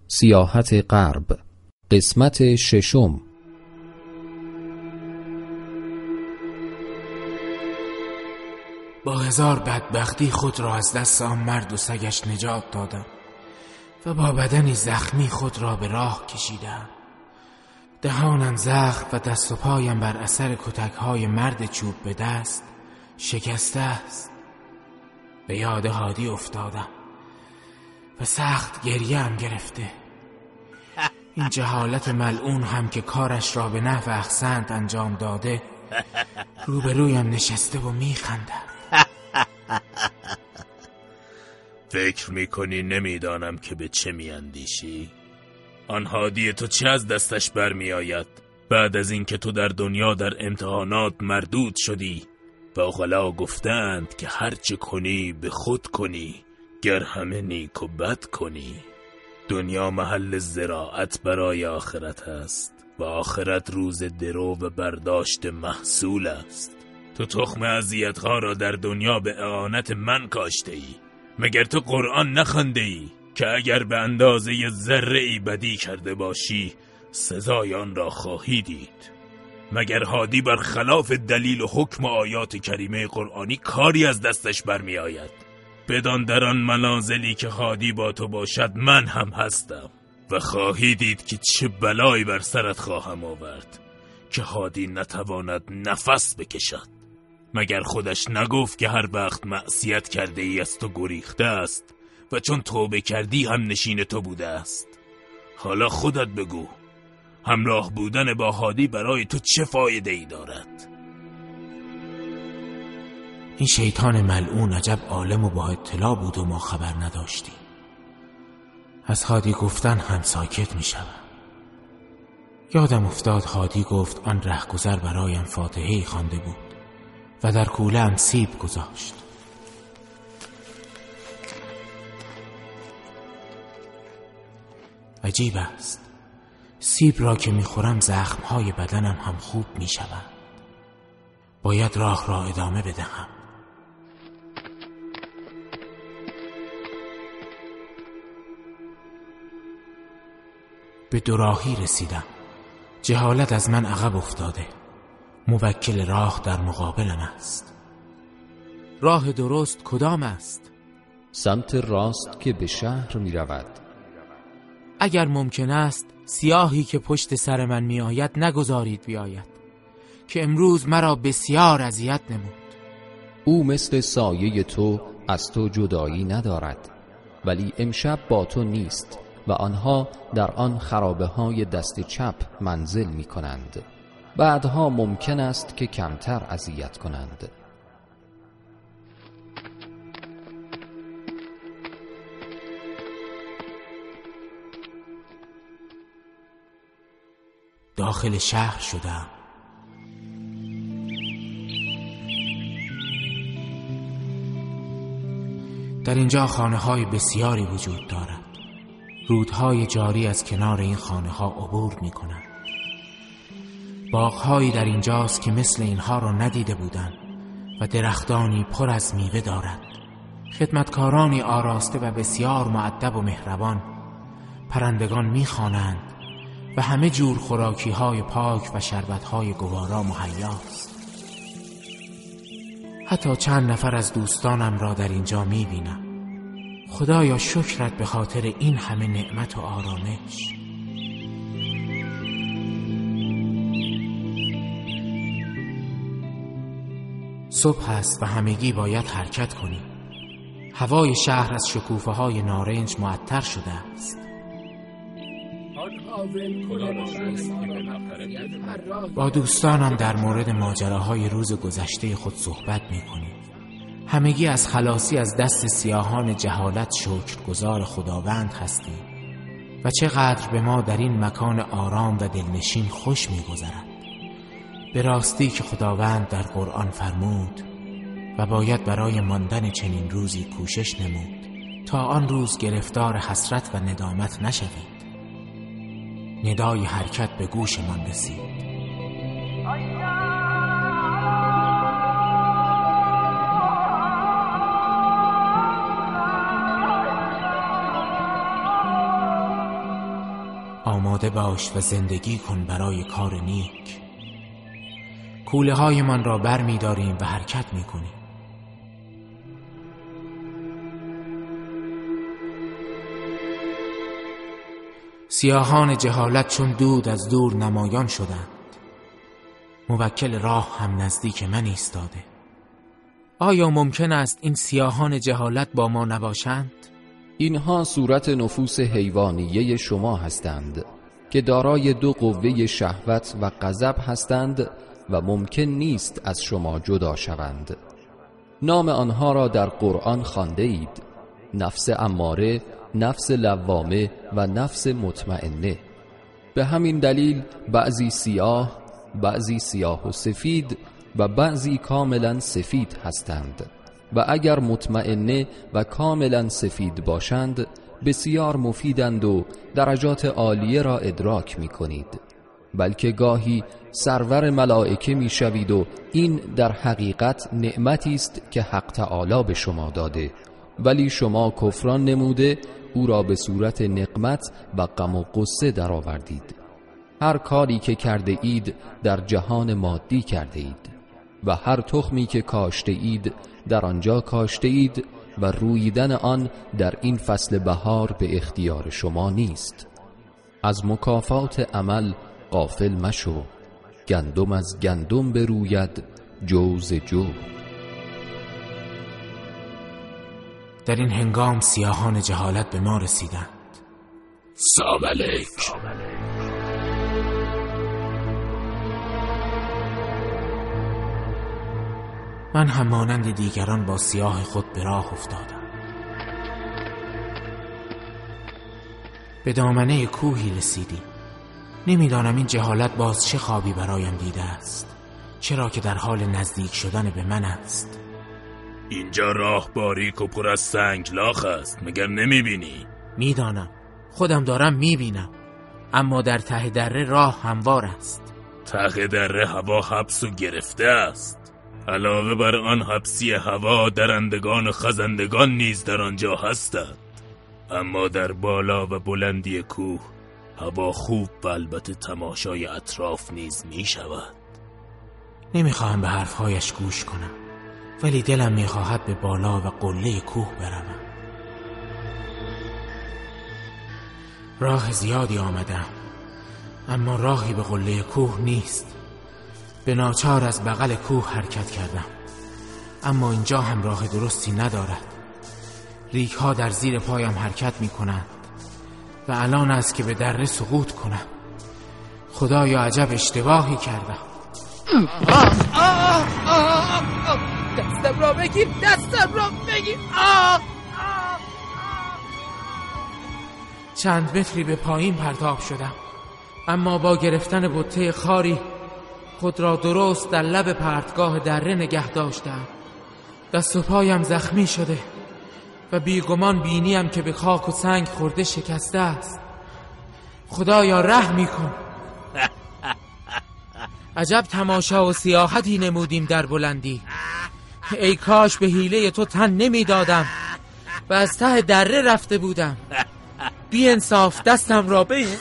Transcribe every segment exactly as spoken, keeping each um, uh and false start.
سیاحت غرب، قسمت ششم. با هزار بدبختی خود را از دست آن مرد و سگش نجات دادم و با بدنی زخمی خود را به راه کشیدم. دهانم زخم و دست و پایم بر اثر کتک‌های مرد چوب به دست شکسته است. به یاد هادی افتادم و سخت گریه‌ام گرفته. این جهالت ملعون هم که کارش را به نحو احسنت انجام داده روبرویم نشسته و میخنده. فکر میکنی نمیدانم که به چه میاندیشی؟ آن هادی تو چه از دستش برمی آید بعد از اینکه تو در دنیا در امتحانات مردود شدی و عقلا گفتند که هر چه کنی به خود کنی گر همه نیک و بد کنی. دنیا محل زراعت برای آخرت است و آخرت روز درو و برداشت محصول است. تو تخم اذیت‌ها را در دنیا به اعانت من کاشته ای. مگر تو قرآن نخوانده ای که اگر به اندازه ذره ای بدی کرده باشی سزای آن را خواهی دید؟ مگر هادی بر خلاف دلیل و حکم و آیات کریمه قرآنی کاری از دستش برمی آید؟ بدان در آن منازلی که هادی با تو باشد من هم هستم و خواهی دید که چه بلایی بر سرت خواهم آورد که هادی نتواند نفس بکشد. مگر خودش نگفت که هر وقت معصیت کرده ای از تو گریخته است و چون توبه کردی هم نشین تو بوده است؟ حالا خودت بگو همراه بودن با هادی برای تو چه فایده ای دارد؟ این شیطان ملعون عجب عالم و با اطلاع بود و ما خبر نداشتیم. از هادی گفتن هم ساکت می شدم. یادم افتاد هادی گفت آن رهگذر برایم فاتحه‌ای خوانده بود و در کوله‌ام سیب گذاشت. عجیب است، سیب را که میخورم زخمهای بدنم هم خوب میشوند. باید راه را ادامه بدهم. به دوراهی رسیدم. جهالت از من عقب افتاده. موکل راه در مقابلم است. راه درست کدام است؟ سمت راست که به شهر می رود. اگر ممکن است سیاهی که پشت سر من می آید نگذارید بیاید که امروز مرا بسیار اذیت نمود. او مثل سایه تو از تو جدایی ندارد ولی امشب با تو نیست و آنها در آن خرابه های دست چپ منزل می کنند. بعدها ممکن است که کمتر اذیت کنند. داخل شهر شدم. در اینجا خانه های بسیاری وجود دارد. رودهای جاری از کنار این خانه ها عبور می کنند. باغهایی در اینجاست که مثل اینها را ندیده بودم و درختانی پر از میوه دارد. خدمتکارانی آراسته و بسیار مؤدب و مهربان. پرندگان میخوانند و همه جور خوراکی های پاک و شربت های گوارا مهیاست. حتی چند نفر از دوستانم را در اینجا میبینم. خدایا شکرت به خاطر این همه نعمت و آرامش. صبح است و همگی باید حرکت کنیم. هوای شهر از شکوفه های نارنج معطر شده است. با دوستانم در مورد ماجراهای روز گذشته خود صحبت می‌کنیم. همگی از خلاصی از دست سیاهان جهالت شکرگزار خداوند هستیم و چقدر به ما در این مکان آرام و دلنشین خوش می‌گذرد. به راستی که خداوند در قرآن فرمود و باید برای ماندن چنین روزی کوشش نمود تا آن روز گرفتار حسرت و ندامت نشوید. ندای حرکت به گوشمان رسید. آماده باش و زندگی کن برای کار نیک. کوله های من را بر می داریم و حرکت می کنیم. سیاهان جهالت چون دود از دور نمایان شدند. موکل راه هم نزدیک من ایستاده. آیا ممکن است این سیاهان جهالت با ما نباشند؟ اینها صورت نفوس حیوانیه شما هستند که دارای دو قوه شهوت و غضب هستند و ممکن نیست از شما جدا شوند. نام آنها را در قرآن خوانده اید: نفس اماره، نفس لوامه و نفس مطمئنه. به همین دلیل بعضی سیاه، بعضی سیاه و سفید و بعضی کاملا سفید هستند و اگر مطمئنه و کاملا سفید باشند بسیار مفیدند و درجات عالیه را ادراک می کنید. بلکه گاهی سرور ملائکه می شوید و این در حقیقت نعمتی است که حق تعالی به شما داده، ولی شما کفران نموده او را به صورت نقمت و غم و غصه درآوردید. هر کاری که کرده اید در جهان مادی کرده اید و هر تخمی که کاشته اید در آنجا کاشته اید و رویدن آن در این فصل بهار به اختیار شما نیست. از مکافات عمل غافل مشو، گندم از گندم بروید، جو ز جو. در این هنگام سیاهان جهالت به ما رسیدند. سلام علیک. من هم مانند دیگران با سیاه خود به راه افتادم. به دامنه کوهی رسیدیم. نمیدانم این جهالت باز چه خوابی برایم دیده است، چرا که در حال نزدیک شدن به من است. اینجا راه باریک و پر از سنگلاخ است، مگر نمیبینی؟ میدانم، خودم دارم میبینم، اما در ته دره راه هموار است. ته دره هوا حبس و گرفته است. علاوه بر آن حبسی هوا، درندگان و خزندگان نیز در آنجا هستند. اما در بالا و بلندی کوه هوا خوب و البته تماشای اطراف نیز می شود. نمیخواهم به حرفهایش گوش کنم، ولی دلم میخواهد به بالا و قله کوه بروم. راه زیادی آمدم، اما راهی به قله کوه نیست. به ناچار از بغل کوه حرکت کردم، اما اینجا هم راه درستی ندارد. ریگ ها در زیر پایم حرکت می کنند و الان است که به دره سقوط کنم. خدایا عجب اشتباهی کردم. آه آه آه آه. دستم را بگیر، دستم را بگیر. آه آه آه. چند متری به پایین پرتاب شدم، اما با گرفتن بطه خاری خود را درست در لب پرتگاه دره نگه داشتم. دست و پایم زخمی شده و بیگمان بینیم که به خاک و سنگ خورده شکسته است. خدایا رحم کن. عجب تماشا و سیاحتی نمودیم در بلندی. ای کاش به حیله تو تن نمی دادم و از ته دره رفته بودم. بی انصاف، دستم را بگیر.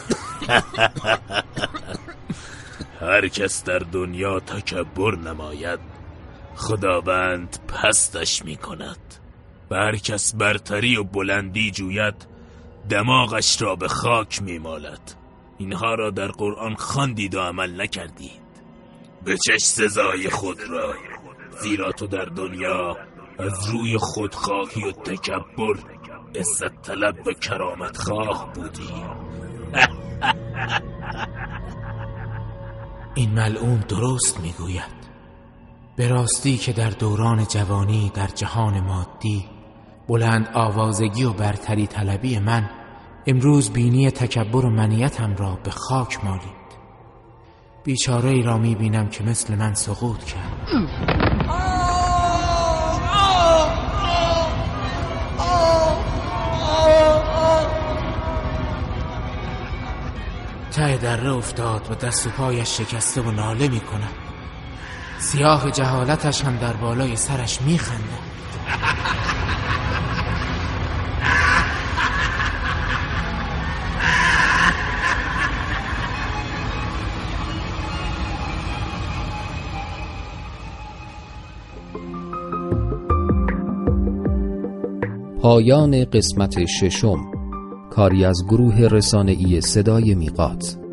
هر کس در دنیا تکبر نماید، خداوند پستش می کند. و هر کس برتری و بلندی جوید، دماغش را به خاک می مالد. اینها را در قرآن خواندید و عمل نکردید. بچش سزای خود را، زیرا تو در دنیا از روی خودخواهی و تکبر عزت طلب و کرامت خواه بودی. این ملعون درست میگوید. به راستی که در دوران جوانی در جهان مادی بلند آوازگی و برتری طلبی من امروز بینی تکبر و منیتم را به خاک مالید. بیچاره ای را میبینم که مثل من سقوط کرد. ته دره افتاد و دست و پایش شکسته و ناله می کند. سیاه جهالتش هم در بالای سرش می خنده. پایان قسمت ششم، کاری از گروه رسانه‌ای صدای میقات.